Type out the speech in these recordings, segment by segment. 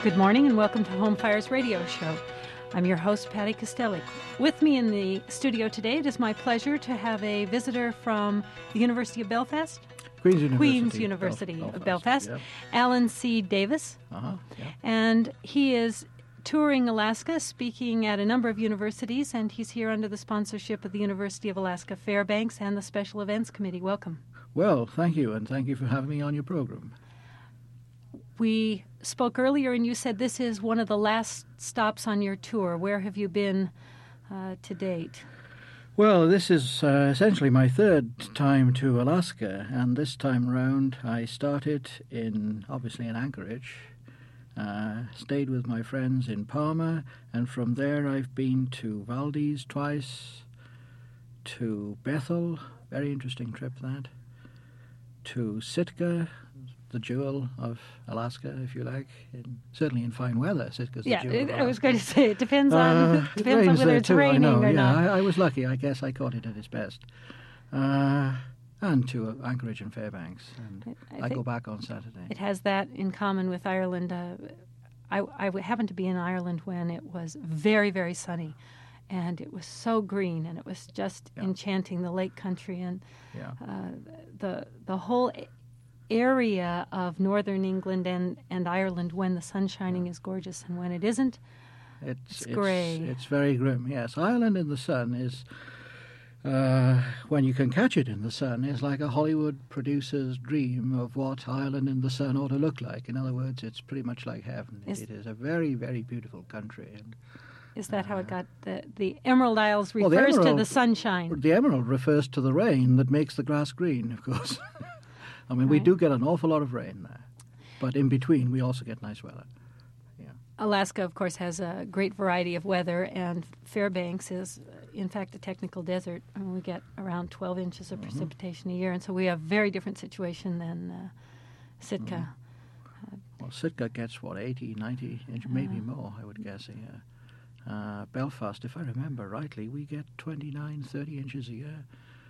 Good morning and welcome to Home Fires Radio Show. I'm your host, Patty Costelli. With me in the studio today, it is my pleasure to have a visitor from the University of Belfast. Queen's University of Belfast. Yeah. Alan C. Davis. Yeah. And he is touring Alaska, speaking at a number of universities, and he's here under the sponsorship of the University of Alaska Fairbanks and the Special Events Committee. Welcome. Well, thank you, and thank you for having me on your program. We spoke earlier, and you said this is one of the last stops on your tour. Where have you been to date? Well, this is essentially my third time to Alaska, and this time round I started obviously in Anchorage, stayed with my friends in Palmer, and from there I've been to Valdez twice, to Bethel, very interesting trip that, to Sitka, the jewel of Alaska, if you like, certainly in fine weather. Sitka's the jewel of Alaska. I was going to say, it depends on whether it's raining or not. I was lucky. I guess I caught it at its best. And to Anchorage and Fairbanks. And I go back on Saturday. It has that in common with Ireland. I happened to be in Ireland when it was very, very sunny. And it was so green, and it was just enchanting, the lake country. And the whole area of northern England and Ireland, when the sun's shining, is gorgeous, and when it isn't, it's grey. It's very grim, yes. Ireland in the sun is, when you can catch it in the sun, is like a Hollywood producer's dream of what Ireland in the sun ought to look like. In other words, it's pretty much like heaven. It is a very, very beautiful country. And is that how it got the Emerald Isles refers to the sunshine? The emerald refers to the rain that makes the grass green, of course. I mean, we do get an awful lot of rain there, but in between we also get nice weather. Yeah. Alaska, of course, has a great variety of weather, and Fairbanks is, in fact, a technical desert. I mean, we get around 12 inches of precipitation a year, and so we have a very different situation than Sitka. Well, Sitka gets, 80, 90 inches, maybe more, I would guess, a year. Belfast, if I remember rightly, we get 29, 30 inches a year.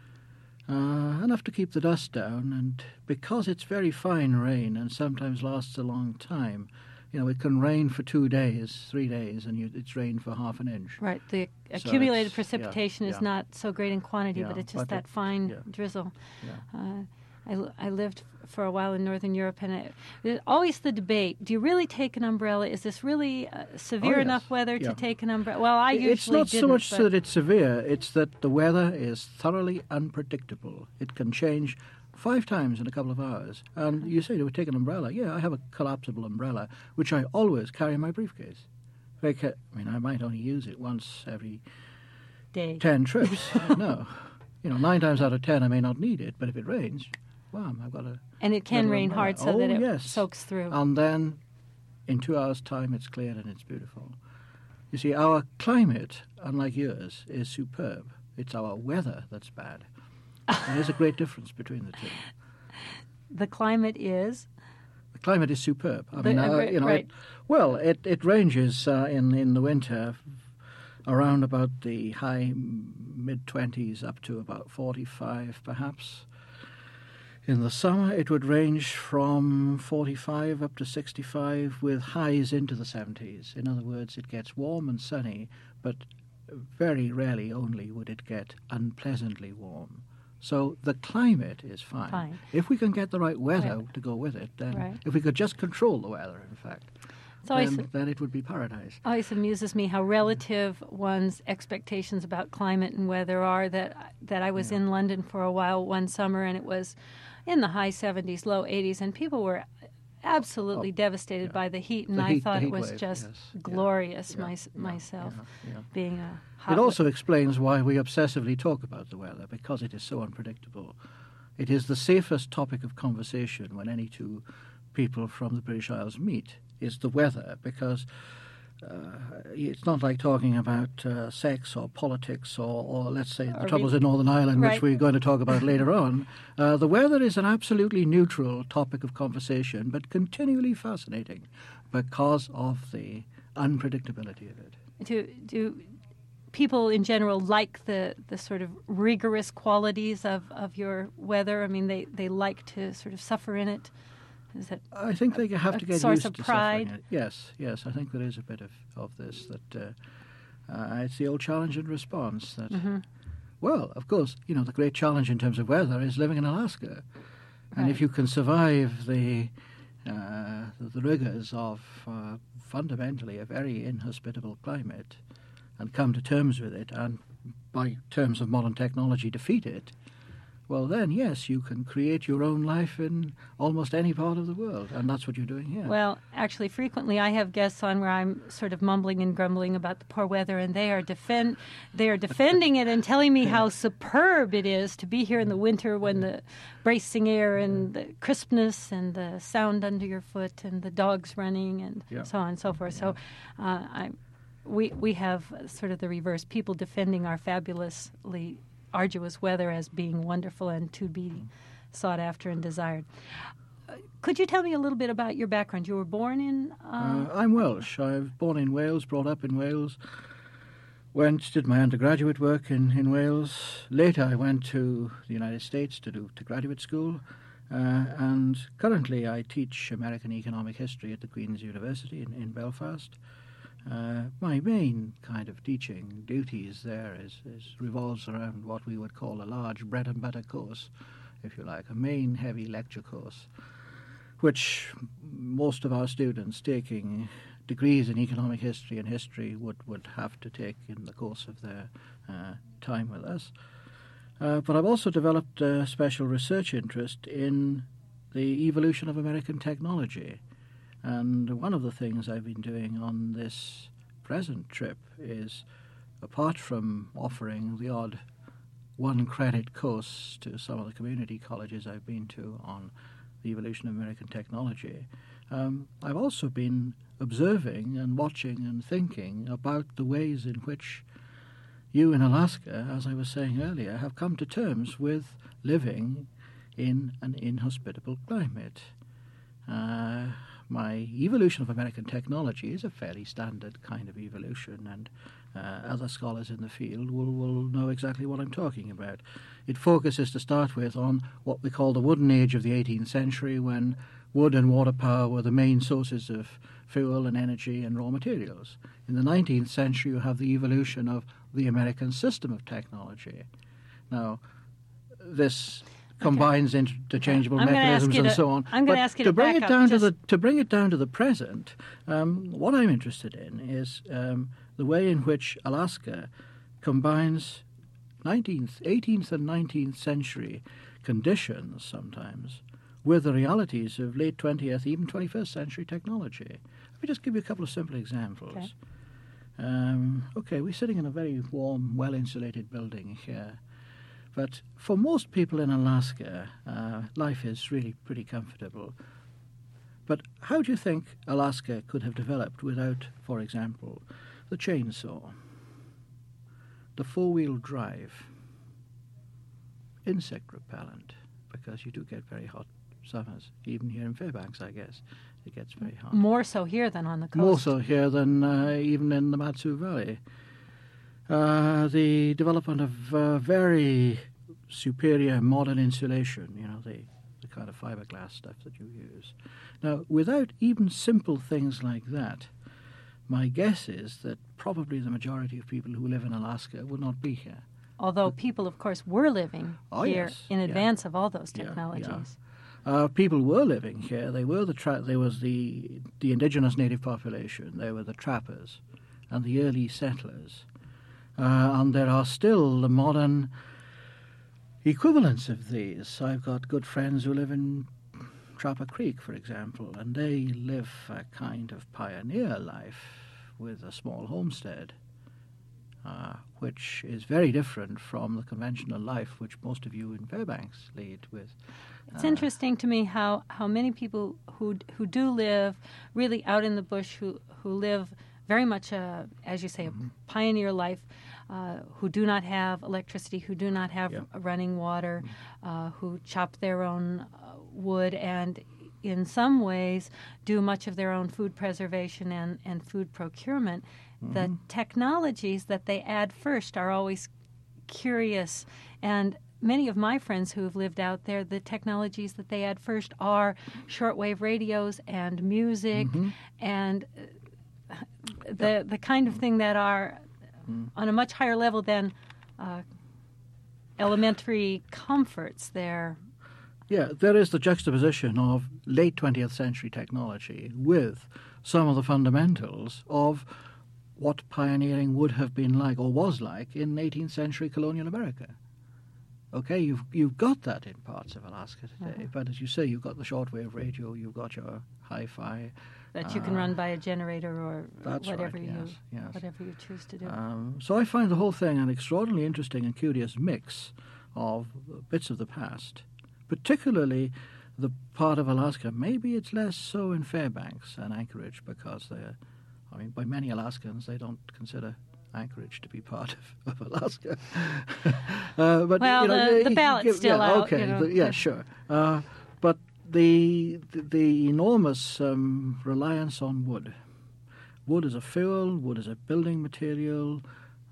Enough to keep the dust down, and because it's very fine rain and sometimes lasts a long time, it can rain for 2 days, 3 days, and it's rained for half an inch. Right. The accumulated precipitation is not so great in quantity, but it's just that fine drizzle. Yeah. I lived for a while in Northern Europe, and always the debate, do you really take an umbrella? Is this really severe enough weather to take an umbrella? Well, I usually It's not so much that it's severe, it's that the weather is thoroughly unpredictable. It can change 5 times in a couple of hours. And you say, do we take an umbrella? Yeah, I have a collapsible umbrella, which I always carry in my briefcase. I might only use it once every day. 10 trips. No. 9 times out of 10 I may not need it, but if it rains, I've got a... And it can rain hard so that it soaks through. And then in 2 hours' time it's cleared and it's beautiful. You see, our climate, unlike yours, is superb. It's our weather that's bad. And there's a great difference between the two. The climate is? The climate is superb. Right. It ranges in the winter around about the high mid-20s up to about 45 perhaps. In the summer it would range from 45 up to 65 with highs into the 70s. In other words, it gets warm and sunny, but very rarely only would it get unpleasantly warm. So the climate is fine. If we can get the right weather to go with it, then if we could just control the weather, in fact, then it would be paradise. It always amuses me how relative one's expectations about climate and weather are. That I was in London for a while one summer, and it was in the high 70s, low 80s, and people were absolutely devastated by the heat, and I thought it was just glorious myself, being a hot... It also explains why we obsessively talk about the weather, because it is so unpredictable. It is the safest topic of conversation when any two people from the British Isles meet, is the weather, because it's not like talking about sex or politics or let's say, the troubles in Northern Ireland, which we're going to talk about later on. The weather is an absolutely neutral topic of conversation, but continually fascinating because of the unpredictability of it. Do people in general like the sort of rigorous qualities of your weather? I mean, they like to sort of suffer in it? Is it I think they have to get source used of to pride? suffering. Yes. I think there is a bit of this that it's the old challenge and response. That well, of course, the great challenge in terms of weather is living in Alaska, and if you can survive the rigors of fundamentally a very inhospitable climate, and come to terms with it, and by terms of modern technology defeat it, well then, yes, you can create your own life in almost any part of the world, and that's what you're doing here. Well, actually, frequently I have guests on where I'm sort of mumbling and grumbling about the poor weather, and they are defending it and telling me how superb it is to be here in the winter when the bracing air and the crispness and the sound under your foot and the dogs running and so on and so forth. So we have sort of the reverse, people defending our fabulously arduous weather as being wonderful and to be sought after and desired. Could you tell me a little bit about your background? You were born in... I'm Welsh. I was born in Wales, brought up in Wales, did my undergraduate work in Wales. Later I went to the United States to graduate school, and currently I teach American economic history at the Queen's University in Belfast. My main kind of teaching duties there revolves around what we would call a large bread and butter course, if you like, a main heavy lecture course, which most of our students taking degrees in economic history and history would have to take in the course of their time with us. But I've also developed a special research interest in the evolution of American technology. And one of the things I've been doing on this present trip is, apart from offering the odd one-credit course to some of the community colleges I've been to on the evolution of American technology, I've also been observing and watching and thinking about the ways in which you in Alaska, as I was saying earlier, have come to terms with living in an inhospitable climate. My evolution of American technology is a fairly standard kind of evolution, and other scholars in the field will know exactly what I'm talking about. It focuses, to start with, on what we call the wooden age of the 18th century, when wood and water power were the main sources of fuel and energy and raw materials. In the 19th century, you have the evolution of the American system of technology. Now, this combines interchangeable mechanisms and so on. I'm going to ask you to bring back it down up. to bring it down to the present. What I'm interested in is the way in which Alaska combines 18th and 19th century conditions sometimes with the realities of late 20th, even 21st century technology. Let me just give you a couple of simple examples. Okay, we're sitting in a very warm, well-insulated building here. But for most people in Alaska, life is really pretty comfortable. But how do you think Alaska could have developed without, for example, the chainsaw, the four-wheel drive, insect repellent, because you do get very hot summers, even here in Fairbanks, I guess. It gets very hot. More so here than on the coast. More so here than even in the Mat-Su Valley. The development of very superior modern insulation, the kind of fiberglass stuff that you use. Now, without even simple things like that, my guess is that probably the majority of people who live in Alaska would not be here. Although people, of course, were living here in advance of all those technologies. People were living here. They were there was the indigenous native population. They were the trappers and the early settlers. And there are still the modern equivalents of these. I've got good friends who live in Trapper Creek, for example, and they live a kind of pioneer life with a small homestead, which is very different from the conventional life which most of you in Fairbanks lead with. It's interesting to me how many people who do live really out in the bush, who live very much, as you say, a pioneer life, who do not have electricity, who do not have running water, who chop their own wood, and in some ways do much of their own food preservation and food procurement. The technologies that they add first are always curious, and many of my friends who have lived out there, the technologies that they had first are shortwave radios and music and the kind of thing that are on a much higher level than elementary comforts there. Yeah, there is the juxtaposition of late 20th century technology with some of the fundamentals of what pioneering would have been like or was like in 18th century colonial America. Okay, you've got that in parts of Alaska today, but as you say, you've got the shortwave radio, you've got your hi-fi. That you can run by a generator or whatever right, whatever you choose to do. So I find the whole thing an extraordinarily interesting and curious mix of bits of the past, particularly the part of Alaska. Maybe it's less so in Fairbanks and Anchorage because by many Alaskans, they don't consider Anchorage to be part of Alaska. But the ballot's still out. Okay, sure. But the enormous reliance on wood. Wood as a fuel, wood as a building material.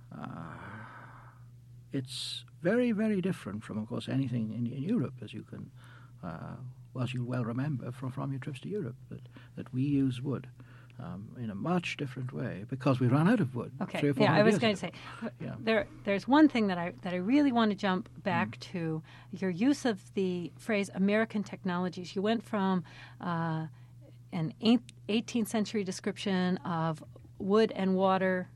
It's very, very different from, of course, anything in Europe, as you can, as you well remember from your trips to Europe, that we use wood in a much different way because we ran out of wood. Okay, 3 or 4 I was years going to ago. say, there's one thing that I really want to jump back to, your use of the phrase American technologies. You went from an 18th century description of wood and water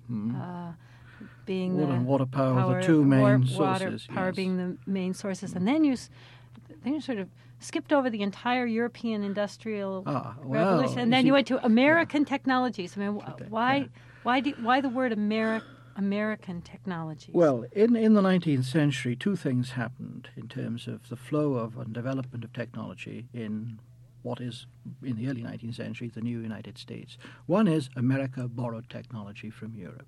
being wood the and water power, the two main sources. Water power being the main sources, and then you sort of skipped over the entire European industrial revolution, and then you went to American technologies. I mean, why the word American technologies? Well, in the 19th century, two things happened in terms of the flow of and development of technology in what is, in the early 19th century, the new United States. One is America borrowed technology from Europe.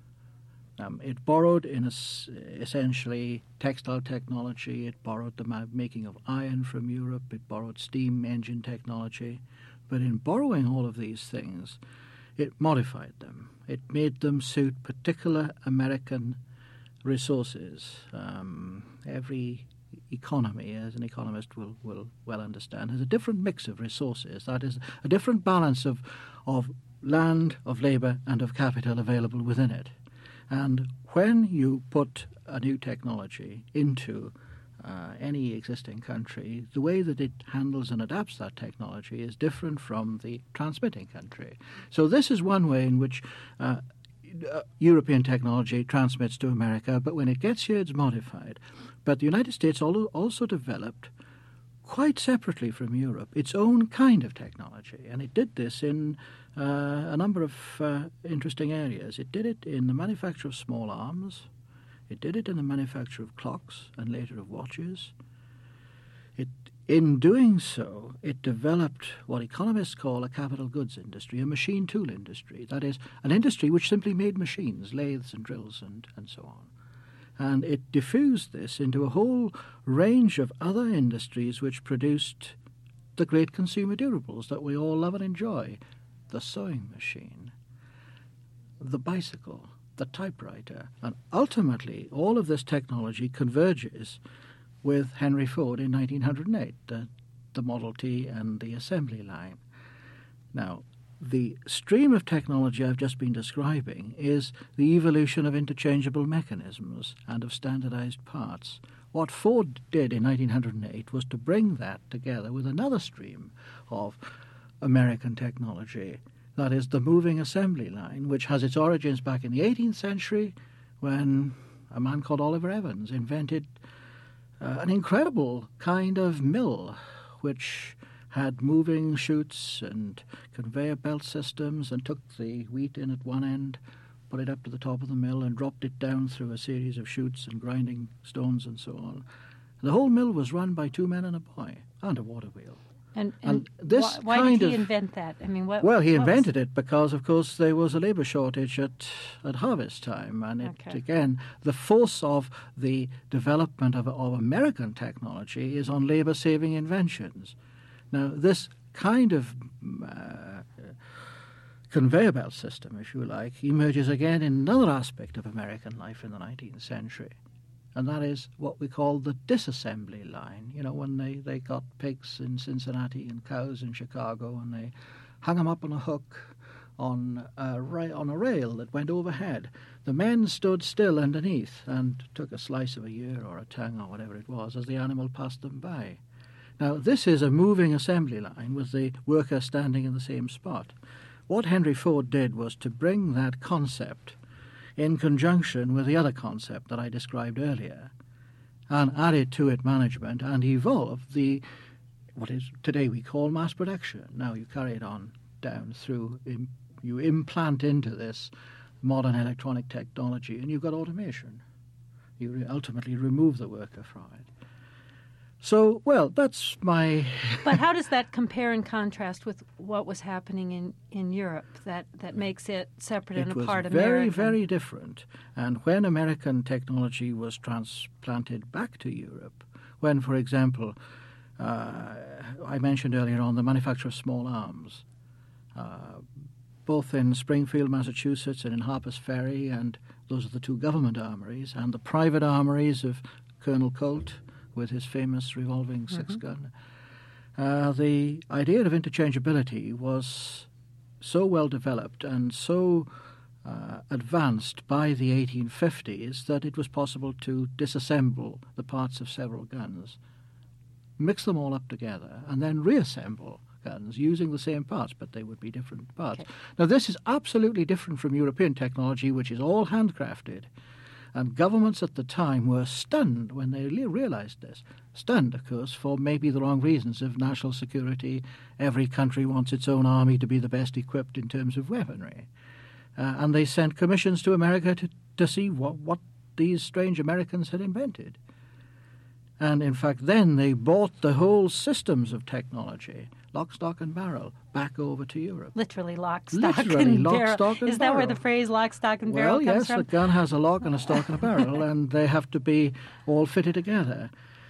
It borrowed essentially textile technology. It borrowed the making of iron from Europe. It borrowed steam engine technology. But in borrowing all of these things, it modified them. It made them suit particular American resources. Every economy, as an economist will well understand, has a different mix of resources. That is, a different balance of land, of labour, and of capital available within it. And when you put a new technology into any existing country, the way that it handles and adapts that technology is different from the transmitting country. So this is one way in which European technology transmits to America, but when it gets here, it's modified. But the United States also developed, quite separately from Europe, its own kind of technology. And it did this in a number of interesting areas. It did it in the manufacture of small arms. It did it in the manufacture of clocks and later of watches. In doing so, it developed what economists call a capital goods industry, a machine tool industry. That is, an industry which simply made machines, lathes and drills and so on. And it diffused this into a whole range of other industries which produced the great consumer durables that we all love and enjoy. The sewing machine, the bicycle, the typewriter. And ultimately, all of this technology converges with Henry Ford in 1908, the Model T and the assembly line. Now, the stream of technology I've just been describing is the evolution of interchangeable mechanisms and of standardized parts. What Ford did in 1908 was to bring that together with another stream of American technology, that is the moving assembly line, which has its origins back in the 18th century when a man called Oliver Evans invented an incredible kind of mill which had moving chutes and conveyor belt systems and took the wheat in at one end, put it up to the top of the mill and dropped it down through a series of chutes and grinding stones and so on. The whole mill was run by 2 men and a boy and a water wheel. And this why did he invent that? I mean, he invented it because, of course, there was a labour shortage at harvest time, and again, the force of the development of American technology is on labour-saving inventions. Now, this kind of conveyor belt system, if you like, emerges again in another aspect of American life in the 19th century. and that is what we call the disassembly line. You know, when they got pigs in Cincinnati and cows in Chicago, and they hung them up on a hook on a rail that went overhead. The men stood still underneath and took a slice of a ear or a tongue or whatever it was as the animal passed them by. Now, this is a moving assembly line with the worker standing in the same spot. What Henry Ford did was to bring that concept in conjunction with the other concept that I described earlier and added to it management and evolved what is today we call mass production. Now you carry it on down through, you implant into this modern electronic technology and you've got automation. You ultimately remove the worker from it. So, well, that's my... But how does that compare and contrast with what was happening in Europe that makes it separate and apart It was very, American? very different. And when American technology was transplanted back to Europe, when, for example, I mentioned earlier on the manufacture of small arms, both in Springfield, Massachusetts and in Harper's Ferry, and those are the two government armories, and the private armories of Colonel Colt with his famous revolving six-gun. The idea of interchangeability was so well developed and so advanced by the 1850s that it was possible to disassemble the parts of several guns, mix them all up together, and then reassemble guns using the same parts, but they would be different parts. Okay. Now, this is absolutely different from European technology, which is all handcrafted. And governments at the time were stunned when they realized this. Stunned, of course, for maybe the wrong reasons of national security. Every country wants its own army to be the best equipped in terms of weaponry. And they sent commissions to America to see what these strange Americans had invented. And in fact, then they bought the whole systems of technology, lock, stock, and barrel, back over to Europe. Literally lock, stock, Literally and lock, barrel. stock, and Is that where barrel. the phrase lock, stock, and barrel Well, comes yes, from? the gun has a lock and a stock and a barrel, and they have to be all fitted together.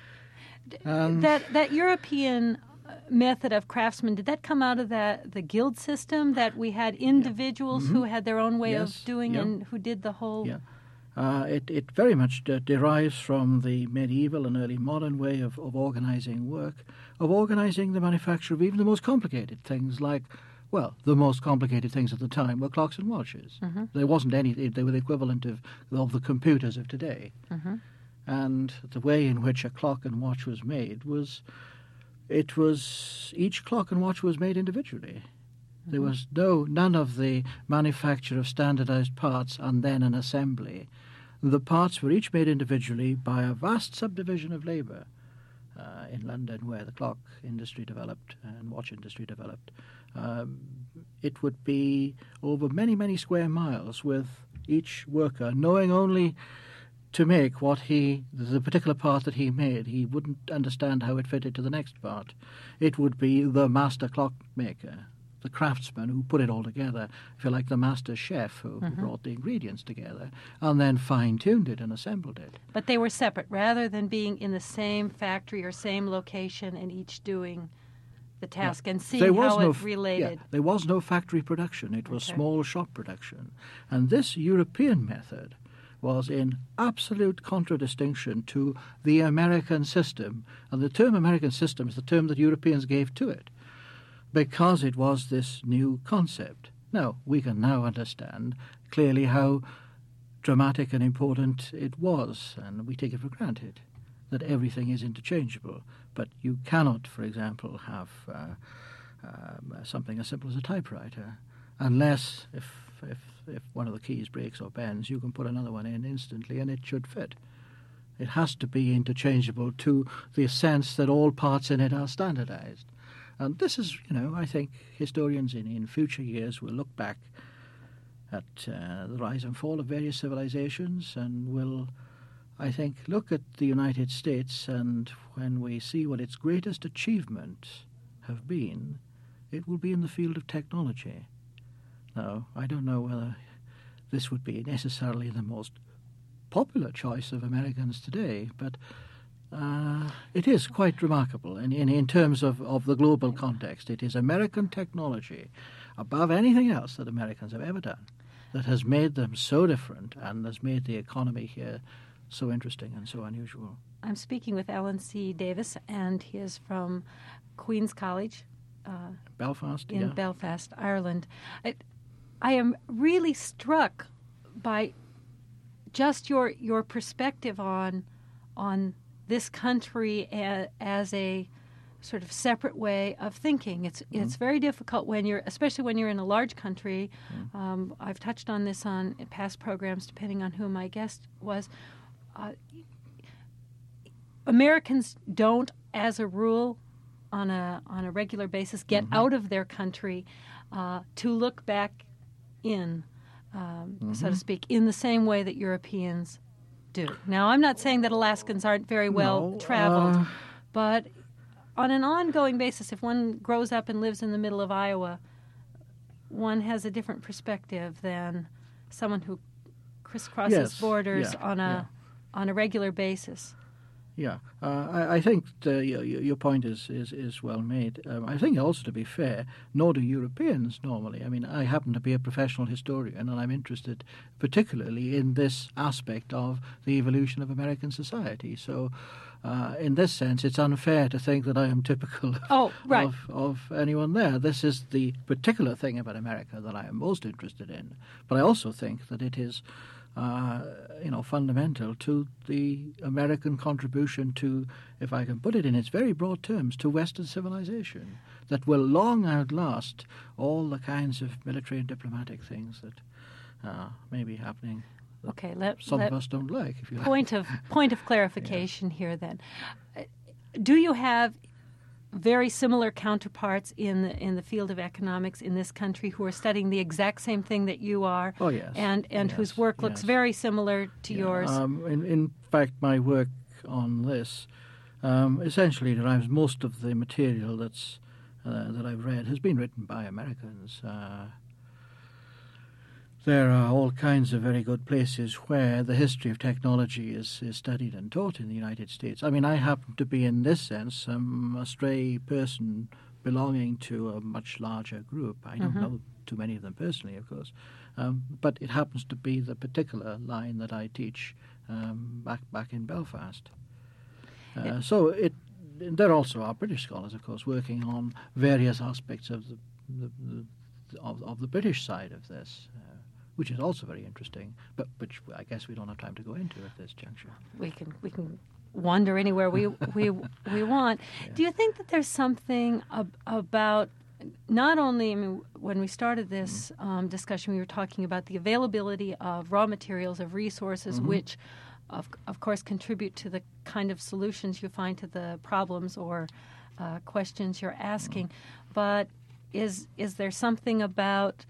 That European method of craftsmen, did that come out of the guild system, that we had individuals who had their own way Yes, of doing yeah. and who did the whole... Yeah. It very much derives from the medieval and early modern way of organizing work, of organizing the manufacture of even the most complicated things like, well, the most complicated things at the time were clocks and watches. There wasn't any, they were the equivalent of the computers of today. And the way in which a clock and watch was made each clock and watch was made individually. There was none of the manufacture of standardized parts and then an assembly. The parts were each made individually by a vast subdivision of labor in London, where the clock industry developed and watch industry developed. It would be over many, many square miles, with each worker knowing only to make the particular part that he made. He wouldn't understand how it fitted to the next part. It would be the master clockmaker, the craftsman who put it all together, if you like, the master chef who brought the ingredients together and then fine-tuned it and assembled it. But they were separate, rather than being in the same factory or same location and each doing the task and seeing how it related. Yeah, there was no factory production. It was Okay. small shop production. And this European method was in absolute contradistinction to the American system. And the term American system is the term that Europeans gave to it, because it was this new concept. Now, we can now understand clearly how dramatic and important it was, and we take it for granted that everything is interchangeable. But you cannot, for example, have something as simple as a typewriter, unless if one of the keys breaks or bends, you can put another one in instantly and it should fit. It has to be interchangeable to the sense that all parts in it are standardized. And this is, I think historians in future years will look back at the rise and fall of various civilizations and will, I think, look at the United States, and when we see what its greatest achievements have been, it will be in the field of technology. Now, I don't know whether this would be necessarily the most popular choice of Americans today, but it is quite remarkable in terms of the global context. It is American technology, above anything else that Americans have ever done, that has made them so different and has made the economy here so interesting and so unusual. I'm speaking with Alan C. Davis, and he is from Queen's College Belfast, in yeah. Belfast, Ireland. I am really struck by just your perspective on this country as a sort of separate way of thinking. It's very difficult especially when you're in a large country. I've touched on this on past programs, depending on who my guest was. Americans don't, as a rule, on a regular basis, get out of their country to look back in, so to speak, in the same way that Europeans do. Now, I'm not saying that Alaskans aren't very well traveled, but on an ongoing basis, if one grows up and lives in the middle of Iowa, one has a different perspective than someone who crisscrosses borders on a regular basis. Yeah, I think your point is well made. I think also, to be fair, nor do Europeans normally. I mean, I happen to be a professional historian, and I'm interested particularly in this aspect of the evolution of American society. So, in this sense, it's unfair to think that I am typical of anyone there. This is the particular thing about America that I am most interested in. But I also think that it is fundamental to the American contribution to, if I can put it in its very broad terms, to Western civilization that will long outlast all the kinds of military and diplomatic things that may be happening. Okay, some of us don't like. If you point of clarification here. Then, do you have very similar counterparts in the field of economics in this country who are studying the exact same thing that you are? Oh, yes. And yes, whose work looks very similar to yours? In fact, my work on this essentially derives most of the material that I've read has been written by Americans. There are all kinds of very good places where the history of technology is studied and taught in the United States. I mean, I happen to be, in this sense, a stray person belonging to a much larger group. I don't know too many of them personally, of course, but it happens to be the particular line that I teach back in Belfast. So there also are British scholars, of course, working on various aspects of the British side of this. Which is also very interesting, but which I guess we don't have time to go into at this juncture. We can wander anywhere we want. Yeah. Do you think that there's something about not only? I mean, when we started this discussion, we were talking about the availability of raw materials, of resources, which, of course, contribute to the kind of solutions you find to the problems or questions you're asking. But is there something about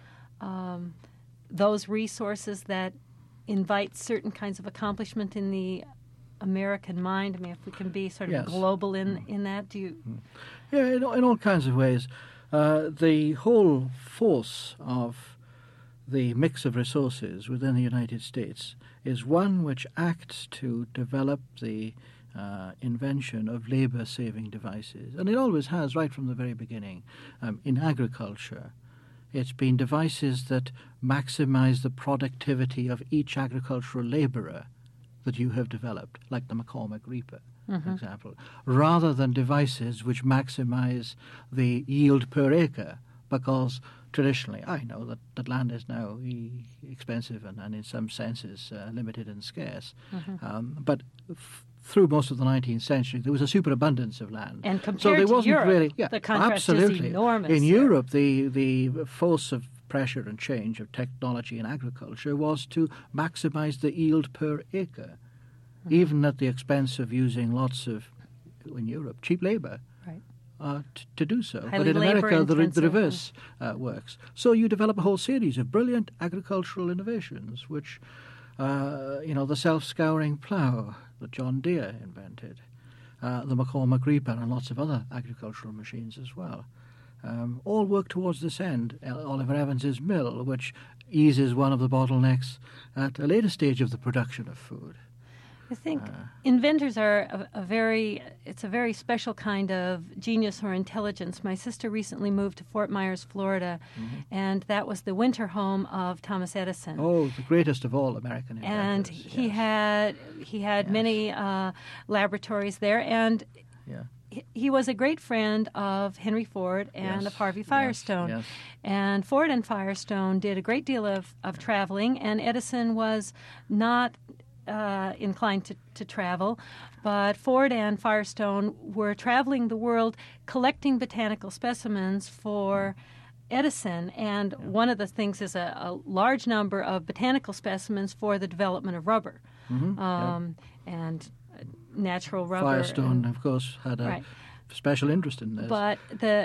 those resources that invite certain kinds of accomplishment in the American mind? I mean, if we can be sort of global in that, do you? Yeah, in all kinds of ways. The whole force of the mix of resources within the United States is one which acts to develop the invention of labor-saving devices. And it always has, right from the very beginning. In agriculture, it's been devices that maximize the productivity of each agricultural laborer that you have developed, like the McCormick Reaper, for example, rather than devices which maximize the yield per acre, because traditionally, I know that land is now expensive and in some senses limited and scarce, but through most of the 19th century, there was a superabundance of land. And compared so there to wasn't Europe, really, the contrast absolutely. is enormous. In Europe, the force of pressure and change of technology and agriculture was to maximize the yield per acre, even at the expense of using lots of, in Europe, cheap labor. To do so. Highly but in America, the reverse works. So you develop a whole series of brilliant agricultural innovations, which, the self-scouring plough that John Deere invented, the McCormick Reaper and lots of other agricultural machines as well, all work towards this end. Oliver Evans's mill, which eases one of the bottlenecks at a later stage of the production of food. I think inventors are it's a very special kind of genius or intelligence. My sister recently moved to Fort Myers, Florida, and that was the winter home of Thomas Edison. Oh, the greatest of all American inventors. And he had many laboratories there, and he was a great friend of Henry Ford and of Harvey Firestone. Yes. And Ford and Firestone did a great deal of traveling, and Edison was not inclined to travel, but Ford and Firestone were traveling the world collecting botanical specimens for Edison, and one of the things is a large number of botanical specimens for the development of rubber, and natural rubber. Firestone, of course, had a special interest in this. But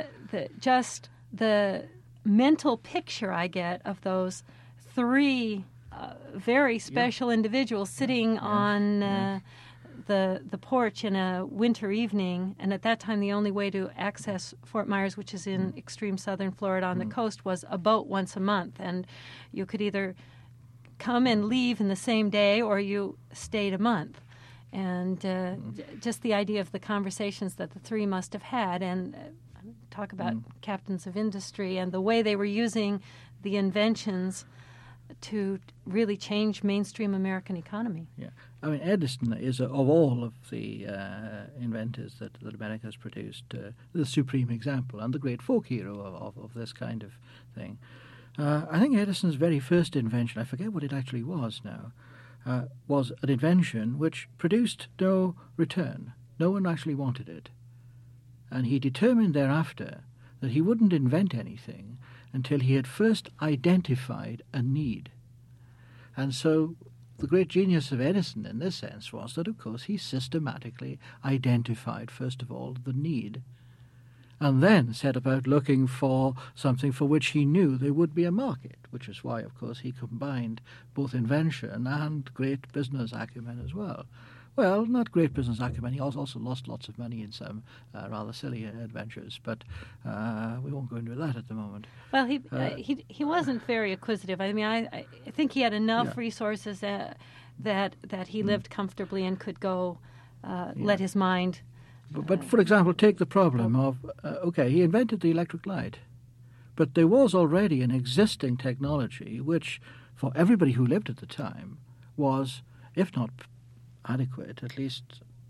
the mental picture I get of those three very special individuals sitting on the porch in a winter evening, and at that time the only way to access Fort Myers, which is in extreme southern Florida on the coast, was a boat once a month, and you could either come and leave in the same day or you stayed a month. And just the idea of the conversations that the three must have had, and talk about captains of industry and the way they were using the inventions to really change mainstream American economy. Yeah, I mean, Edison is, of all of the inventors that America has produced, the supreme example and the great folk hero of this kind of thing. I think Edison's very first invention, I forget what it actually was now, was an invention which produced no return. No one actually wanted it. And he determined thereafter that he wouldn't invent anything until he had first identified a need. And so the great genius of Edison in this sense was that, of course, he systematically identified, first of all, the need, and then set about looking for something for which he knew there would be a market, which is why, of course, he combined both invention and great business acumen as well. Well, not great business acumen. He also lost lots of money in some rather silly adventures, but we won't go into that at the moment. Well, he wasn't very acquisitive. I mean, I think he had enough resources that he lived comfortably and could go let his mind. But for example, take the problem of he invented the electric light, but there was already an existing technology which, for everybody who lived at the time, was, if not adequate, at least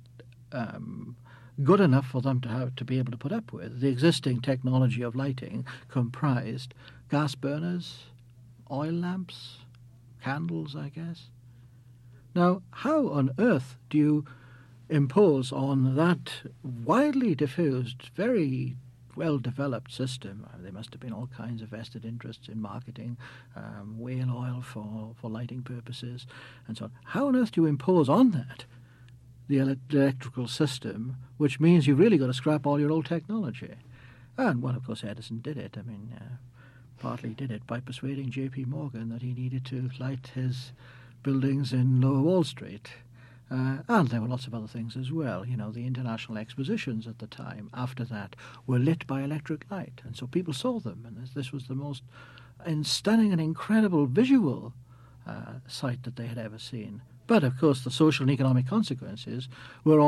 good enough for them to be able to put up with. The existing technology of lighting comprised gas burners, oil lamps, candles, I guess. Now, how on earth do you impose on that widely diffused, very well-developed system? There must have been all kinds of vested interests in marketing whale oil for lighting purposes and so on. How on earth do you impose on that the electrical system, which means you've really got to scrap all your old technology? And, well, of course, Edison did it. I mean, partly did it by persuading J.P. Morgan that he needed to light his buildings in Lower Wall Street. And there were lots of other things as well. You know, the international expositions at the time, after that, were lit by electric light. And so people saw them. And this was the most stunning and incredible visual sight that they had ever seen. But, of course, the social and economic consequences were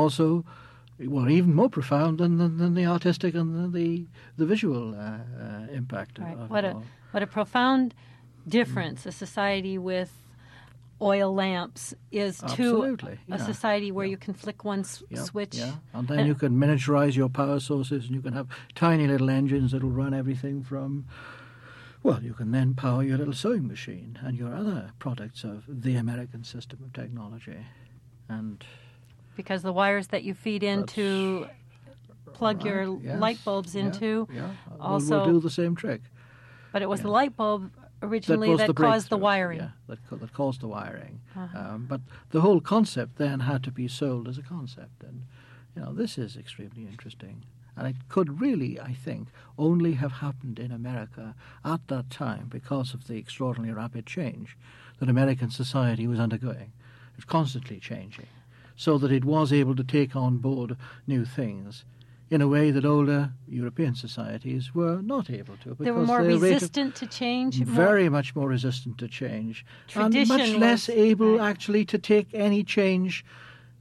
even more profound than the artistic and the visual impact. Right. Of what a profound difference a society with oil lamps is to a society where you can flick one switch. Yeah. And then you can miniaturize your power sources, and you can have tiny little engines that will run everything from, well, you can then power your little sewing machine and your other products of the American system of technology. And because the wires that you feed in to plug your light bulbs into also will do the same trick. But it was the light bulb originally that caused the wiring. Yeah, that caused the wiring. But the whole concept then had to be sold as a concept. And, you know, this is extremely interesting. And it could really, I think, only have happened in America at that time because of the extraordinarily rapid change that American society was undergoing. It was constantly changing, so that it was able to take on board new things in a way that older European societies were not able to. They were more resistant to change? Very much more resistant to change. And much less able, actually, to take any change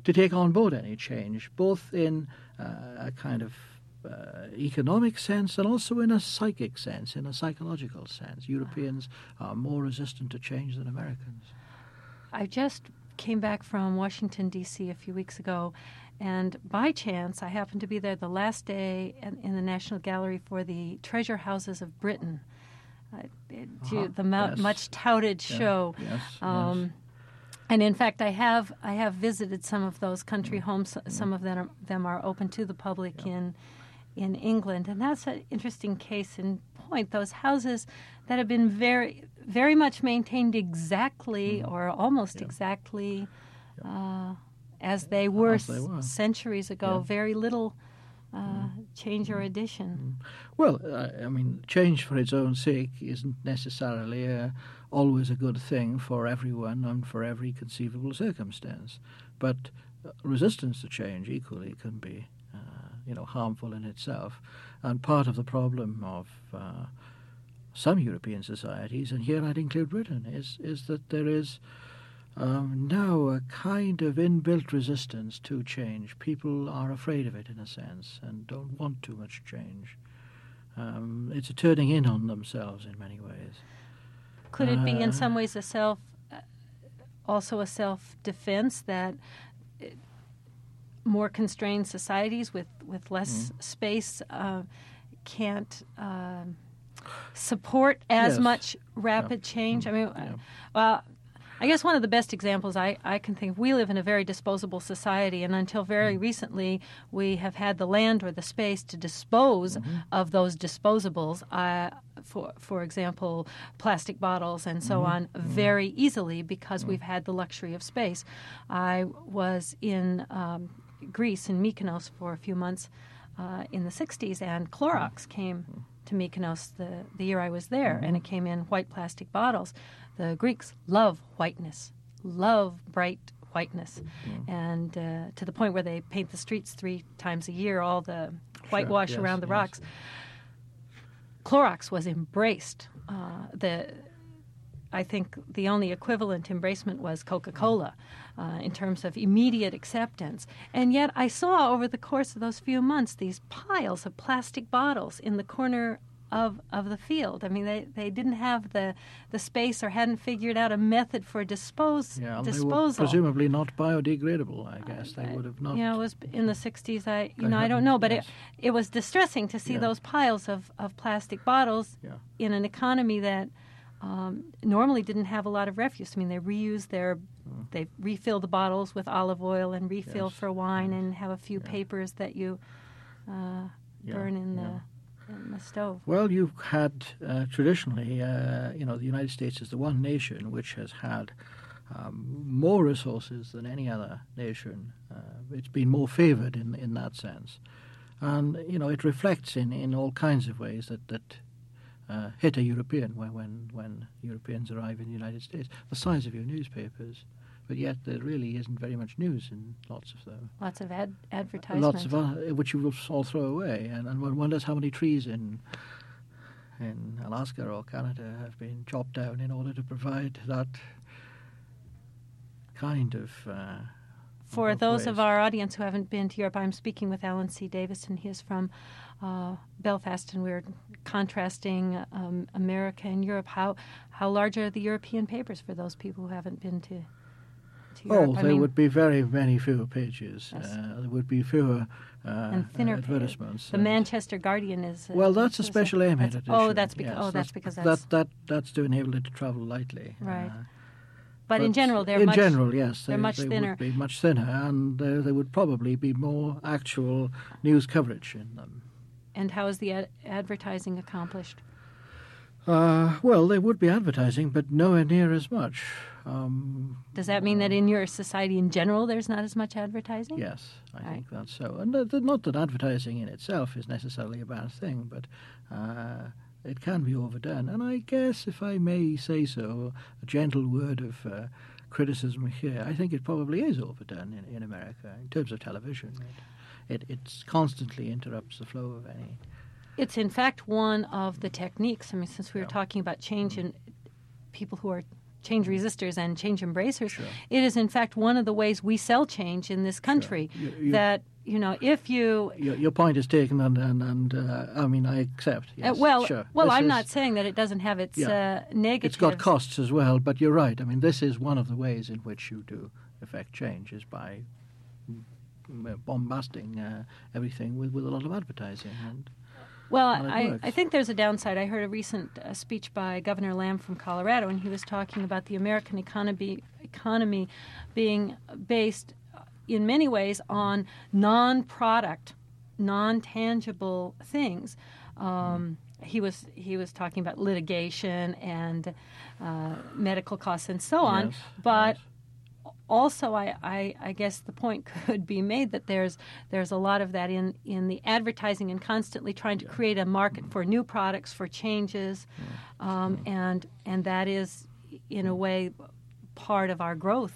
to take on board any change, both in a kind of economic sense and also in a psychic sense, in a psychological sense. Europeans are more resistant to change than Americans. I just came back from Washington, D.C. a few weeks ago, and by chance I happened to be there the last day in the National Gallery for the Treasure Houses of Britain, the much touted show. Yes. And in fact, I have visited some of those country homes. Some of them are open to the public in England, and that's an interesting case in point. Those houses that have been very, very much maintained exactly or almost exactly as they were centuries ago. Yeah. Very little change or addition. Well, I mean, change for its own sake isn't necessarily always a good thing for everyone and for every conceivable circumstance. But resistance to change equally can be harmful in itself. And part of the problem of some European societies, and here I'd include Britain, is that there is now a kind of inbuilt resistance to change. People are afraid of it in a sense and don't want too much change. It's a turning in on themselves in many ways. Could it be in some ways also a self-defense that more constrained societies with less space can't support as much rapid change? I mean, well, I guess one of the best examples I can think of, we live in a very disposable society, and until very recently we have had the land or the space to dispose of those disposables, for example, plastic bottles and so on, very easily because we've had the luxury of space. I was in Greece, in Mykonos, for a few months in the 60s, and Clorox came to Mykonos the year I was there, and it came in white plastic bottles. The Greeks love whiteness, love bright whiteness, and to the point where they paint the streets 3 times a year, all the whitewash around the rocks. Clorox was embraced. I think the only equivalent embracement was Coca-Cola in terms of immediate acceptance. And yet I saw over the course of those few months these piles of plastic bottles in the corner of the field. I mean, they didn't have the space or hadn't figured out a method for disposal. They were presumably not biodegradable, I guess. They would have not. Yeah, it was in the 60s. I don't know, but it was distressing to see those piles of plastic bottles in an economy that normally didn't have a lot of refuse. I mean, they they refill the bottles with olive oil and refill for wine and have a few papers that you burn in the stove. Well, you've had traditionally, the United States is the one nation which has had more resources than any other nation. It's been more favored in that sense. And, it reflects in all kinds of ways that hit a European when Europeans arrive in the United States. The size of your newspapers, but yet there really isn't very much news in lots of them. Lots of advertisements. Lots of which you will all throw away, and one wonders how many trees in Alaska or Canada have been chopped down in order to provide that kind of. For those of our audience who haven't been to Europe, I'm speaking with Alan C. Davison. He is from Belfast, and we're contrasting America and Europe. How large are the European papers for those people who haven't been to Europe? There would be very many fewer pages. There would be fewer and thinner advertisements. The Manchester Guardian is. That's a special aiming edition. That's because that's to enable it to travel lightly. Right. But in general, they're much thinner. Would be much thinner, and there would probably be more actual news coverage in them. And how is the advertising accomplished? There would be advertising, but nowhere near as much. Does that mean that in your society in general there's not as much advertising? Yes, I think that's so. And not that advertising in itself is necessarily a bad thing, but it can be overdone. And I guess, if I may say so, a gentle word of criticism here, I think it probably is overdone in America in terms of television. It constantly interrupts the flow of any. It's in fact one of the techniques. I mean, since we were talking about change in people who are change resistors and change embracers. Sure. It is, in fact, one of the ways we sell change in this country. Sure. That, if you... Your point is taken, and I mean, I accept. Yes, sure. Well, I'm not saying that it doesn't have its negatives. It's got costs as well, but you're right. I mean, this is one of the ways in which you do affect change, is by bombasting everything with a lot of advertising. Well, I think there's a downside. I heard a recent speech by Governor Lamb from Colorado, and he was talking about the American economy being based in many ways on non-product, non-tangible things. He was talking about litigation and medical costs and so on, but also, I guess the point could be made that there's a lot of that in the advertising and constantly trying to create a market for new products, for changes, and that is, in a way, part of our growth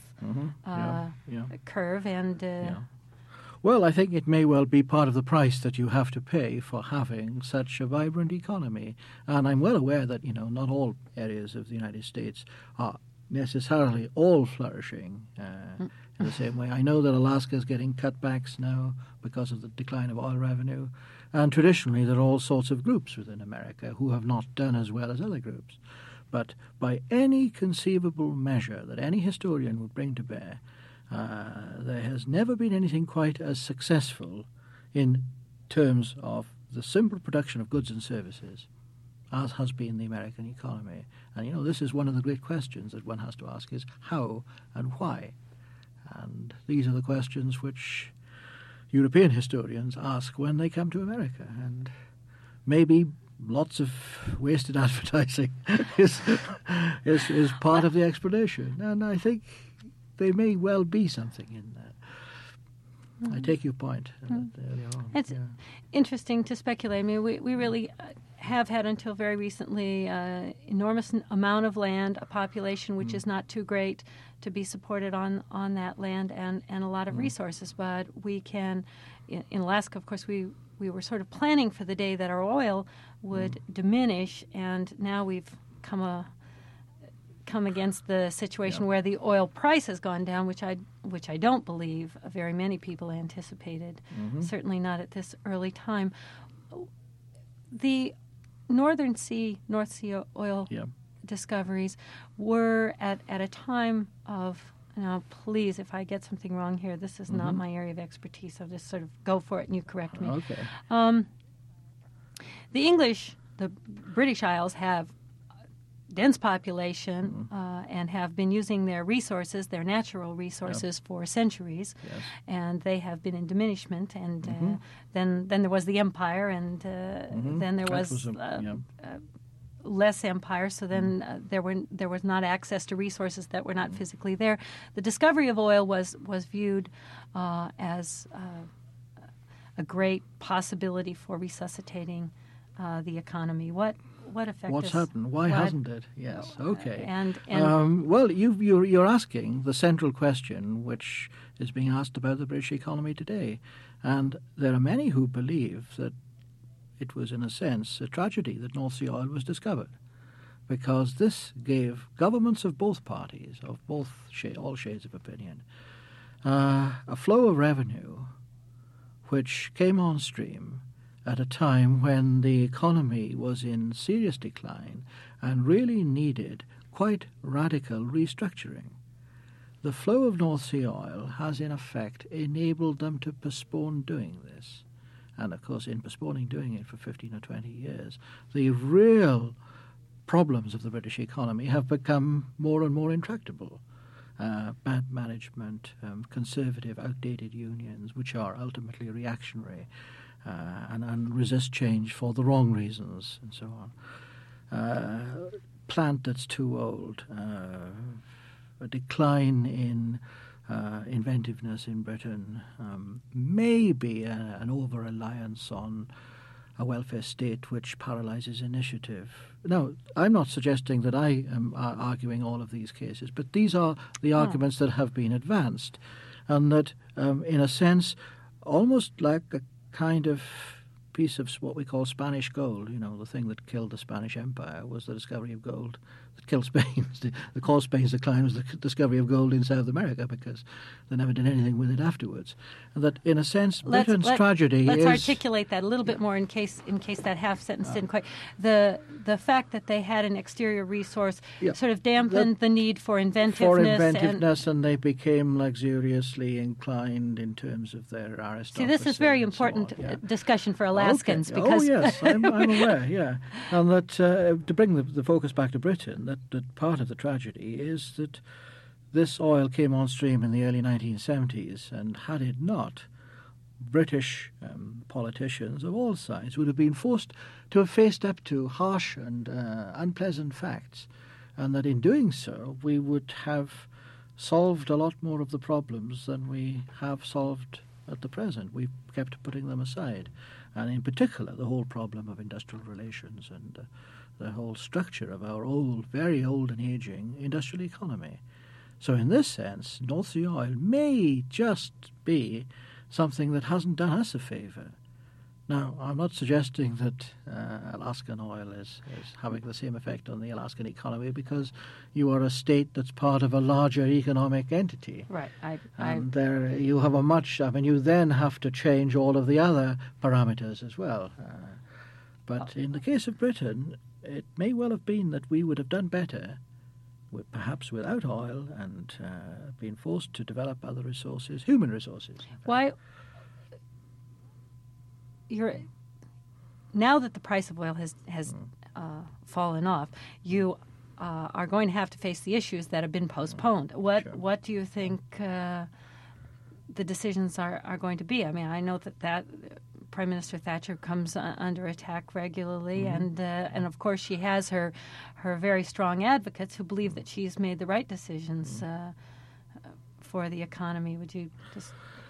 curve. And well, I think it may well be part of the price that you have to pay for having such a vibrant economy. And I'm well aware that not all areas of the United States are necessarily all flourishing in the same way. I know that Alaska is getting cutbacks now because of the decline of oil revenue, and traditionally there are all sorts of groups within America who have not done as well as other groups. But by any conceivable measure that any historian would bring to bear, there has never been anything quite as successful in terms of the simple production of goods and services as has been the American economy. And, this is one of the great questions that one has to ask is how and why. And these are the questions which European historians ask when they come to America. And maybe lots of wasted advertising is part of the explanation. And I think there may well be something in that. I take your point earlier on. It's interesting to speculate. I mean, we really... have had until very recently enormous amount of land, a population which is not too great to be supported on that land, and a lot of resources. But we can, in Alaska, of course, we were sort of planning for the day that our oil would diminish, and now we've come against the situation where the oil price has gone down, which I don't believe very many people anticipated, certainly not at this early time. The North Sea oil discoveries were at a time of, now please, if I get something wrong here, this is not my area of expertise, I'll just sort of go for it and you correct me. Okay. The British Isles have dense population and have been using their resources, their natural resources, for centuries, and they have been in diminishment. And then there was the empire, and then there was less empire. So then there was not access to resources that were not physically there. The discovery of oil was viewed as a great possibility for resuscitating the economy. What effect? What's happened? Why hasn't it? Yes. Okay. Well, you're asking the central question, which is being asked about the British economy today, and there are many who believe that it was, in a sense, a tragedy that North Sea oil was discovered, because this gave governments of both parties, of all shades of opinion, a flow of revenue which came on stream at a time when the economy was in serious decline and really needed quite radical restructuring. The flow of North Sea oil has, in effect, enabled them to postpone doing this. And, of course, in postponing doing it for 15 or 20 years, the real problems of the British economy have become more and more intractable. Bad management, conservative, outdated unions, which are ultimately reactionary, and resist change for the wrong reasons, and so on. Plant that's too old, a decline in inventiveness in Britain, maybe an over-reliance on a welfare state which paralyzes initiative. Now, I'm not suggesting that I am arguing all of these cases, but these are the arguments that have been advanced, and that, in a sense, almost like a kind of piece of what we call Spanish gold. You know, the thing that killed the Spanish Empire was the discovery of gold. That killed Spain. The cause of Spain's decline was the discovery of gold in South America, because they never did anything with it afterwards. And that, in a sense, Britain's tragedy let's is... Let's articulate that a little bit more in case that half sentence didn't quite... The fact that they had an exterior resource sort of dampened the need for inventiveness. And they became luxuriously inclined in terms of their aristocracy. See, this is very important discussion for Alaskans. Okay. Because yes, I'm aware, yeah. And that, to bring the focus back to Britain, that part of the tragedy is that this oil came on stream in the early 1970s, and had it not, British politicians of all sides would have been forced to have faced up to harsh and unpleasant facts, and that in doing so we would have solved a lot more of the problems than we have solved at the present. We've kept putting them aside, and in particular the whole problem of industrial relations and the whole structure of our old, very old and aging industrial economy. So in this sense, North Sea oil may just be something that hasn't done us a favour. Now, I'm not suggesting that Alaskan oil is having the same effect on the Alaskan economy, because you are a state that's part of a larger economic entity. Right. There you have you then have to change all of the other parameters as well. But in the case of Britain, it may well have been that we would have done better, perhaps without oil, and been forced to develop other resources, human resources. Why? Now that the price of oil has fallen off, you are going to have to face the issues that have been postponed. What do you think the decisions are going to be? I mean, I know that Prime Minister Thatcher comes under attack regularly, and of course she has her very strong advocates who believe that she's made the right decisions for the economy. Would you just...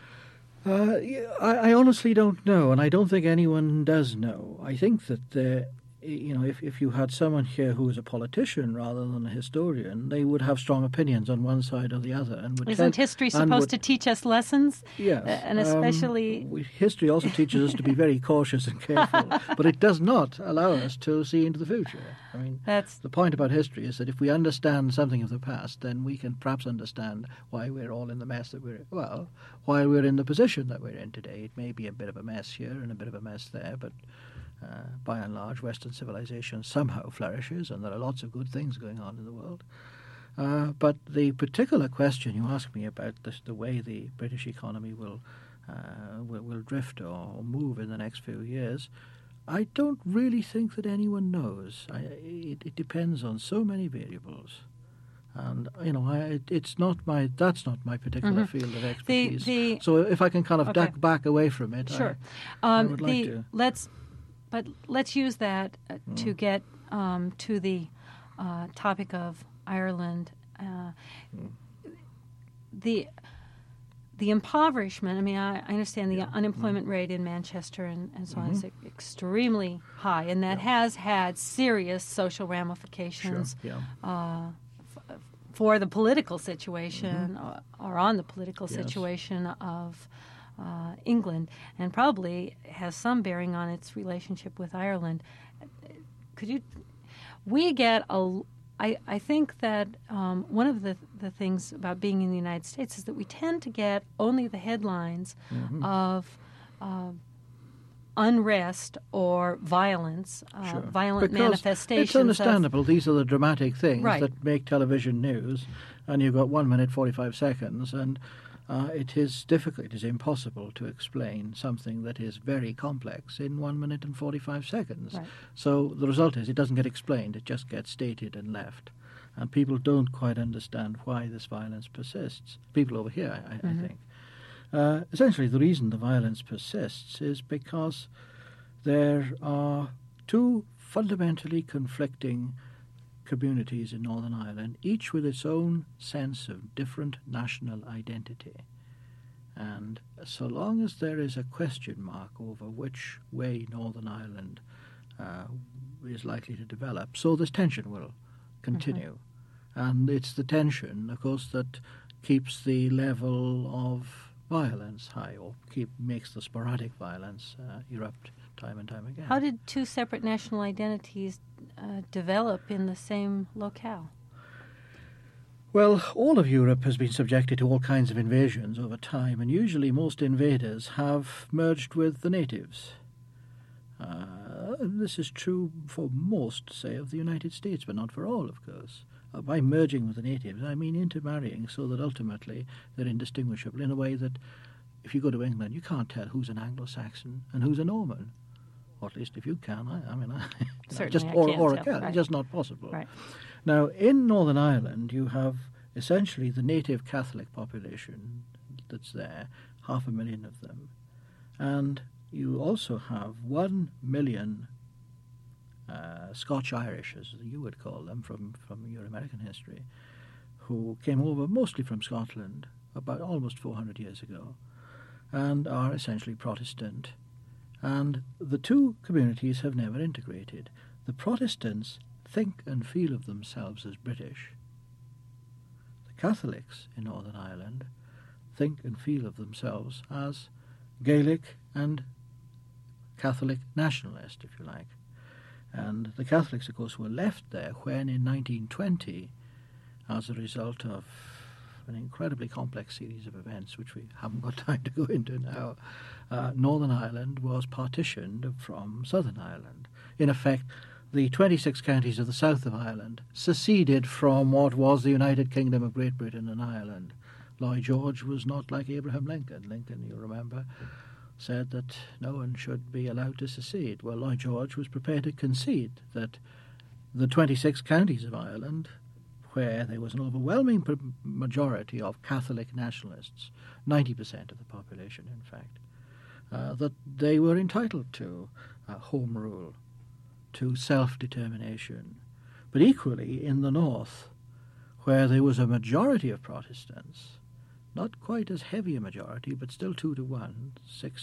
I honestly don't know, and I don't think anyone does know. I think that if you had someone here who was a politician rather than a historian, they would have strong opinions on one side or the other. And isn't history supposed to teach us lessons? Yes. And especially... history also teaches us to be very cautious and careful, but it does not allow us to see into the future. I mean, the point about history is that if we understand something of the past, then we can perhaps understand why we're all in the mess that why we're in the position that we're in today. It may be a bit of a mess here and a bit of a mess there, but... by and large, Western civilization somehow flourishes, and there are lots of good things going on in the world. But the particular question you ask me about the way the British economy will drift or move in the next few years, I don't really think that anyone knows. It depends on so many variables. And that's not my particular field of expertise. So if I can kind of duck back away from it, sure. I would like to. But let's use that to get to the topic of Ireland. The impoverishment, I mean, I understand the unemployment rate in Manchester and so on is extremely high, and that has had serious social ramifications for the political situation or on the political situation of England, and probably has some bearing on its relationship with Ireland. I think that one of the things about being in the United States is that we tend to get only the headlines of unrest or violence, violent manifestations. It's understandable. These are the dramatic things that make television news, and you've got 1 minute 45 seconds, and it is difficult, it is impossible to explain something that is very complex in 1 minute and 45 seconds. Right. So the result is it doesn't get explained, it just gets stated and left. And people don't quite understand why this violence persists. People over here, I think. Essentially, the reason the violence persists is because there are two fundamentally conflicting communities in Northern Ireland, each with its own sense of different national identity. And so long as there is a question mark over which way Northern Ireland is likely to develop, so this tension will continue. And it's the tension, of course, that keeps the level of violence high, or makes the sporadic violence erupt time and time again. How did two separate national identities develop in the same locale? Well, all of Europe has been subjected to all kinds of invasions over time, and usually most invaders have merged with the natives. This is true for most, say, of the United States, but not for all, of course. By merging with the natives, I mean intermarrying, so that ultimately they're indistinguishable in a way that if you go to England, you can't tell who's an Anglo-Saxon and who's a Norman. Or at least if you can, Certainly or I can't tell. Right. It's just not possible. Right. Now, in Northern Ireland, you have essentially the native Catholic population that's there, 500,000 of them, and you also have 1 million Scotch-Irish, as you would call them, from your American history, who came over mostly from Scotland about almost 400 years ago, and are essentially Protestant. And the two communities have never integrated. The Protestants think and feel of themselves as British. The Catholics in Northern Ireland think and feel of themselves as Gaelic and Catholic nationalist, if you like. And the Catholics, of course, were left there when in 1920, as a result of an incredibly complex series of events, which we haven't got time to go into now, Northern Ireland was partitioned from Southern Ireland. In effect, the 26 counties of the south of Ireland seceded from what was the United Kingdom of Great Britain and Ireland. Lloyd George was not like Abraham Lincoln. Lincoln, you remember, said that no one should be allowed to secede. Well, Lloyd George was prepared to concede that the 26 counties of Ireland, where there was an overwhelming majority of Catholic nationalists, 90% of the population, in fact, that they were entitled to home rule, to self-determination. But equally, in the north, where there was a majority of Protestants, not quite as heavy a majority, but still 2 to 1,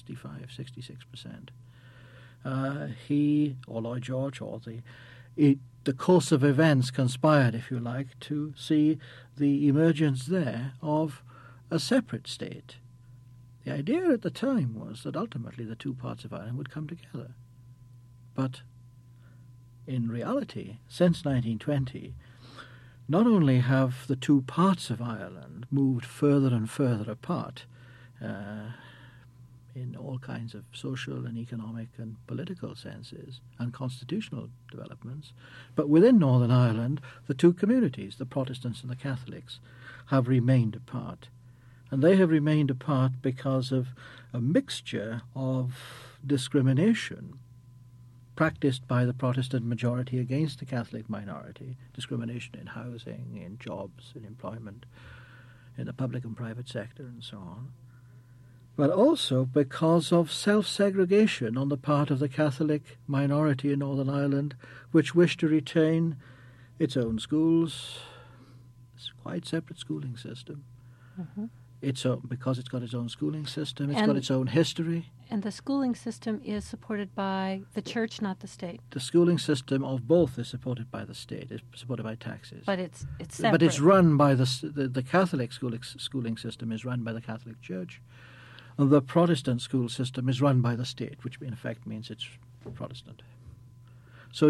65-66%, he, or Lloyd George, or the course of events conspired, if you like, to see the emergence there of a separate state. The idea at the time was that ultimately the two parts of Ireland would come together. But in reality, since 1920, not only have the two parts of Ireland moved further and further apart in all kinds of social and economic and political senses and constitutional developments, but within Northern Ireland, the two communities, the Protestants and the Catholics, have remained apart. And they have remained apart because of a mixture of discrimination practiced by the Protestant majority against the Catholic minority, discrimination in housing, in jobs, in employment, in the public and private sector, and so on, but also because of self-segregation on the part of the Catholic minority in Northern Ireland, which wished to retain its own schools, its quite separate schooling system. Mm-hmm. Because it's got its own schooling system, it's got its own history. And the schooling system is supported by the church, not the state. The schooling system of both is supported by the state, it's supported by taxes. But it's separate. But it's run by the Catholic schooling system is run by the Catholic Church. And the Protestant school system is run by the state, which in effect means it's Protestant. So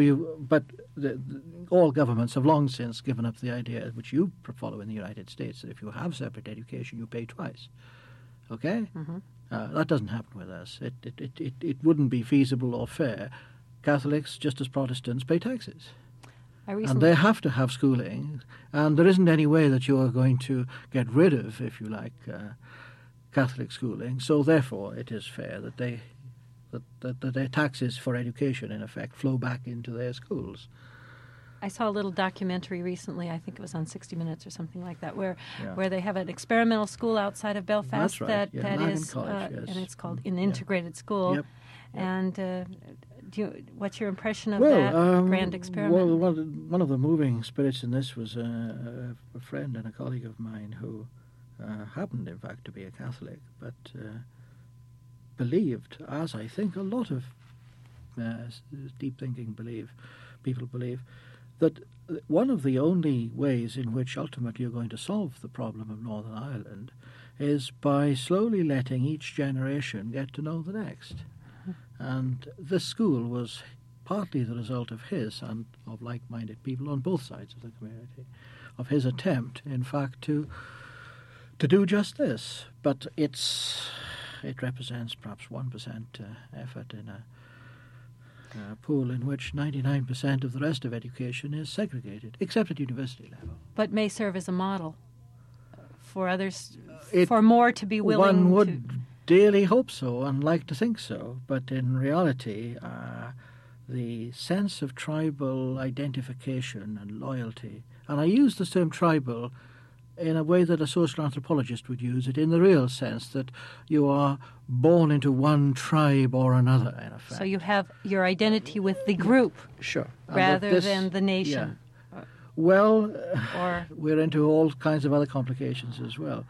all governments have long since given up the idea, which you follow in the United States, that if you have separate education, you pay twice. Okay? Mm-hmm. That doesn't happen with us. It wouldn't be feasible or fair. Catholics, just as Protestants, pay taxes. And they have to have schooling. And there isn't any way that you are going to get rid of, if you like, Catholic schooling. So therefore, it is fair that that their taxes for education, in effect, flow back into their schools. I saw a little documentary recently, I think it was on 60 Minutes or something like that, where they have an experimental school outside of Belfast. That's right. that is, College, yes. and it's called an integrated school. Yep. And what's your impression of that grand experiment? Well, one of the moving spirits in this was a friend and a colleague of mine who happened, in fact, to be a Catholic, but believed, as I think a lot of deep-thinking people believe, that one of the only ways in which ultimately you're going to solve the problem of Northern Ireland is by slowly letting each generation get to know the next. And this school was partly the result of his and of like-minded people on both sides of the community, of his attempt, in fact, to do just this. But it represents perhaps 1% effort in a pool in which 99% of the rest of education is segregated, except at university level. But may serve as a model for others, for more to be willing One would dearly hope so and like to think so, but in reality, the sense of tribal identification and loyalty, and I use the term tribal in a way that a social anthropologist would use it, in the real sense that you are born into one tribe or another, in effect. So you have your identity with the group, sure, rather than the nation. Yeah. Well, we're into all kinds of other complications as well.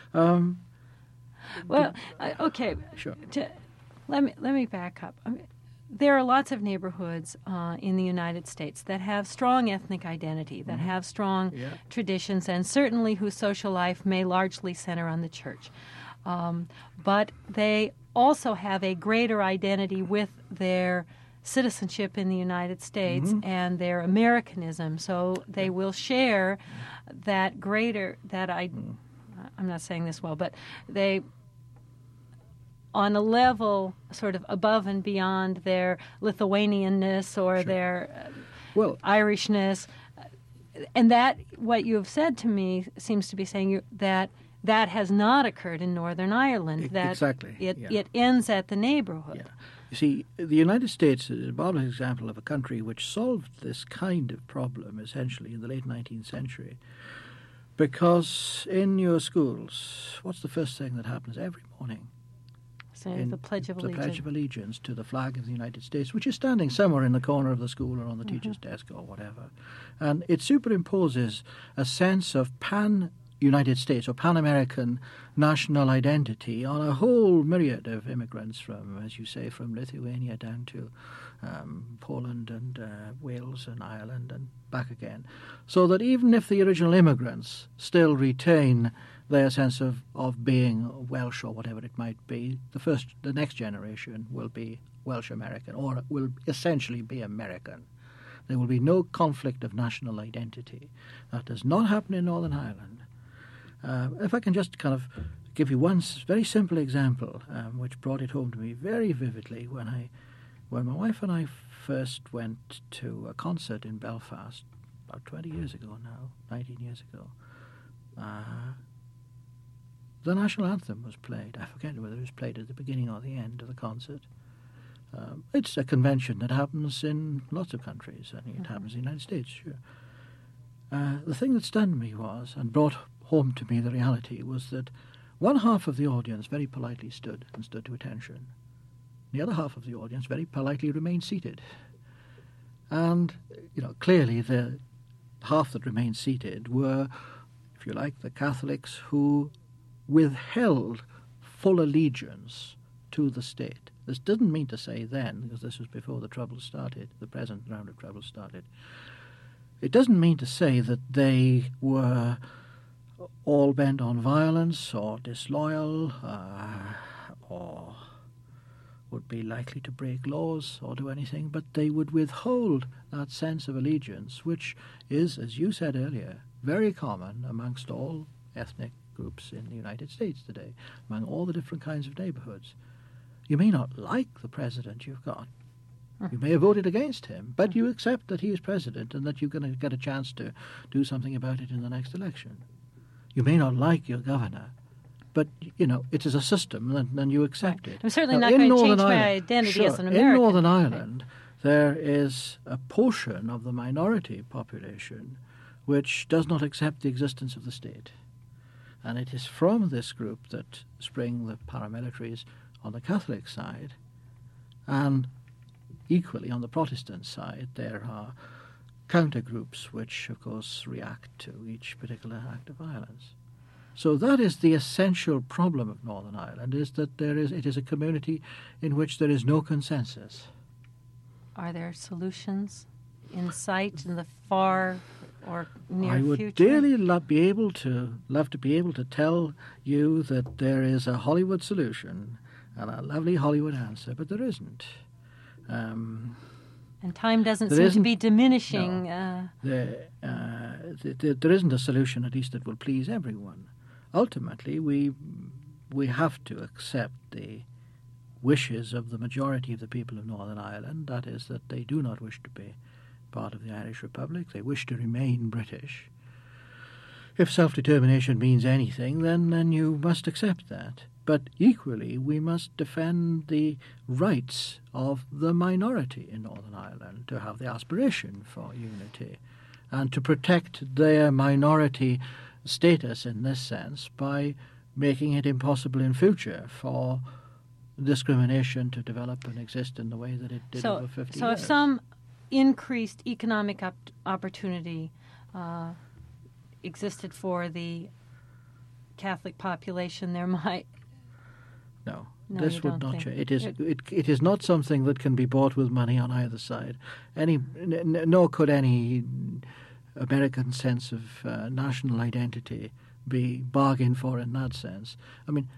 Okay. Sure. Let me back up. There are lots of neighborhoods in the United States that have strong ethnic identity, that have strong traditions, and certainly whose social life may largely center on the church. But they also have a greater identity with their citizenship in the United States and their Americanism. So they will share that greater, I'm not saying this well, but they, on a level sort of above and beyond their Lithuanianness or their Irishness. And that, what you have said to me seems to be saying that has not occurred in Northern Ireland. That exactly. It ends at the neighborhood. Yeah. You see, the United States is a marvelous example of a country which solved this kind of problem essentially in the late 19th century. Because in your schools, what's the first thing that happens every morning? The Pledge of Allegiance. The Pledge of Allegiance to the flag of the United States, which is standing somewhere in the corner of the school or on the teacher's desk or whatever. And it superimposes a sense of pan-United States or pan-American national identity on a whole myriad of immigrants from, as you say, from Lithuania down to Poland and Wales and Ireland and back again. So that even if the original immigrants still retain their sense of being Welsh or whatever it might be, the next generation will be Welsh American, or will essentially be American. There will be no conflict of national identity. That does not happen in Northern Ireland. If I can just kind of give you one very simple example, which brought it home to me very vividly when my wife and I first went to a concert in Belfast about 20 years ago now, 19 years ago. The national anthem was played. I forget whether it was played at the beginning or the end of the concert. It's a convention that happens in lots of countries. I think it happens in the United States, sure. The thing that stunned me was, and brought home to me the reality, was that one half of the audience very politely stood to attention. The other half of the audience very politely remained seated. And, clearly the half that remained seated were, if you like, the Catholics who withheld full allegiance to the state. This didn't mean to say then, because this was before the trouble started, the present round of trouble started. It doesn't mean to say that they were all bent on violence or disloyal or would be likely to break laws or do anything, but they would withhold that sense of allegiance, which is, as you said earlier, very common amongst all ethnic groups in the United States today, among all the different kinds of neighborhoods. You may not like the president you've got. You may have voted against him, but you accept that he is president and that you're going to get a chance to do something about it in the next election. You may not like your governor, but, it is a system and you accept it. I'm certainly not going to change my identity as an American. In Northern Ireland, there is a portion of the minority population which does not accept the existence of the state. And it is from this group that spring the paramilitaries on the Catholic side, and equally on the Protestant side there are counter-groups which, of course, react to each particular act of violence. So that is the essential problem of Northern Ireland, is that it is a community in which there is no consensus. Are there solutions in sight in the far or near I would future? dearly love to be able to tell you that there is a Hollywood solution and a lovely Hollywood answer, but there isn't. And time doesn't there seem to isn't- be diminishing. There isn't a solution, at least, that will please everyone. Ultimately, we have to accept the wishes of the majority of the people of Northern Ireland. That is, that they do not wish to be part of the Irish Republic. They wish to remain British. If self-determination means anything, then you must accept that. But equally, we must defend the rights of the minority in Northern Ireland to have the aspiration for unity and to protect their minority status in this sense by making it impossible in future for discrimination to develop and exist in the way that it did over 50 So years. if some increased economic opportunity existed for the Catholic population, there might... No, No, this you would don't not think- change. It is not something that can be bought with money on either side. Nor could any American sense of national identity be bargained for in that sense. I mean,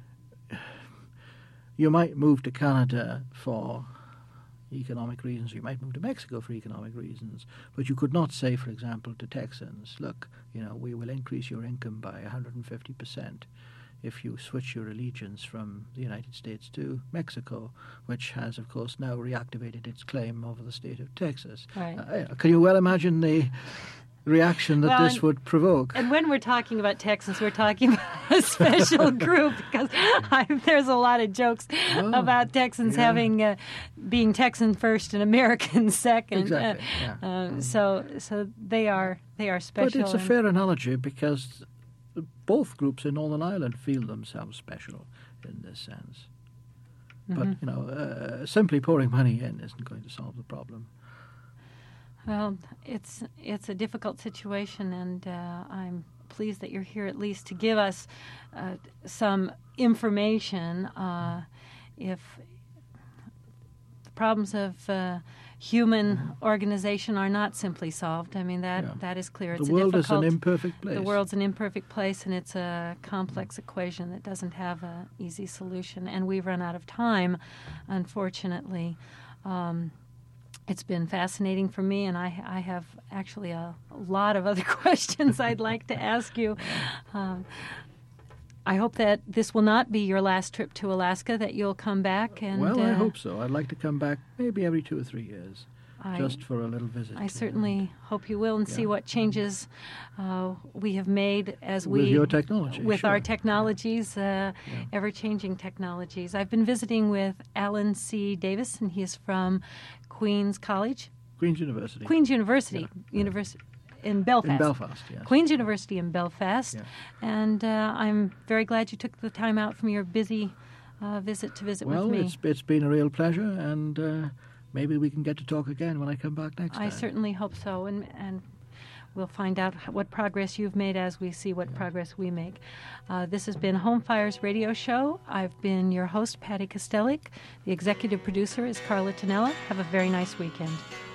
you might move to Canada for economic reasons. You might move to Mexico for economic reasons. But you could not say, for example, to Texans, look, we will increase your income by 150% if you switch your allegiance from the United States to Mexico, which has, of course, now reactivated its claim over the state of Texas. Right. Can you well imagine the reaction that Well, this would provoke? And when we're talking about Texans, we're talking about a special group because there's a lot of jokes about Texans having being Texan first and American second. Exactly. So they are special. But it's a and- fair analogy because both groups in Northern Ireland feel themselves special in this sense. Mm-hmm. But, simply pouring money in isn't going to solve the problem. Well, it's a difficult situation, and I'm pleased that you're here at least to give us some information. If the problems of human organization are not simply solved, I mean that is clear. It's The world is an difficult. imperfect place. The world's an imperfect place, and it's a complex equation that doesn't have an easy solution. And we've run out of time, unfortunately. It's been fascinating for me, and I have actually a lot of other questions I'd like to ask you. I hope that this will not be your last trip to Alaska, that you'll come back. And Well, I hope so. I'd like to come back maybe every 2 or 3 years, just for a little visit. I certainly hope you will, and see what changes we have made as With your technology, with sure. our technologies, ever-changing technologies. I've been visiting with Alan C. Davis, and he is from Queen's College, Queen's University. Queen's University, University in Belfast. In Belfast, yes. Queen's University in Belfast, Yeah. and I'm very glad you took the time out from your busy visit to visit Well, with me. it's been a real pleasure, and maybe we can get to talk again when I come back next time. I certainly hope so, and we'll find out what progress you've made as we see what progress we make. This has been Home Fire's radio show. I've been your host, Patty Kostelik. The executive producer is Carla Tonella. Have a very nice weekend.